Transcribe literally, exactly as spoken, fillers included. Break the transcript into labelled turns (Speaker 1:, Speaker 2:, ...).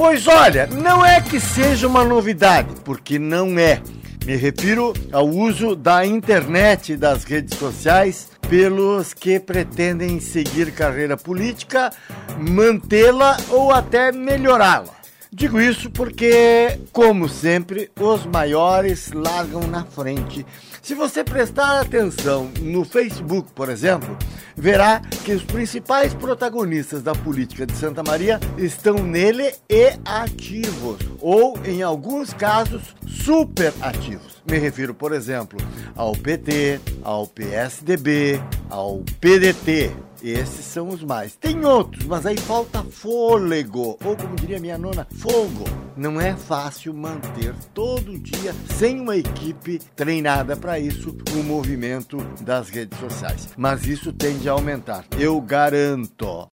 Speaker 1: Pois olha, não é que seja uma novidade, porque não é. Me refiro ao uso da internet e das redes sociais pelos que pretendem seguir carreira política, mantê-la ou até melhorá-la. Digo isso porque, como sempre, os maiores largam na frente. Se você prestar atenção no Facebook, por exemplo, verá que os principais protagonistas da política de Santa Maria estão nele e ativos, ou, em alguns casos, super ativos. Me refiro, por exemplo, ao P T, ao P S D B, ao P D T. Esses são os mais. Tem outros, mas aí falta fôlego, ou como diria minha nona, fogo. Não é fácil manter todo dia, sem uma equipe treinada para isso, o movimento das redes sociais. Mas isso tende a aumentar, eu garanto.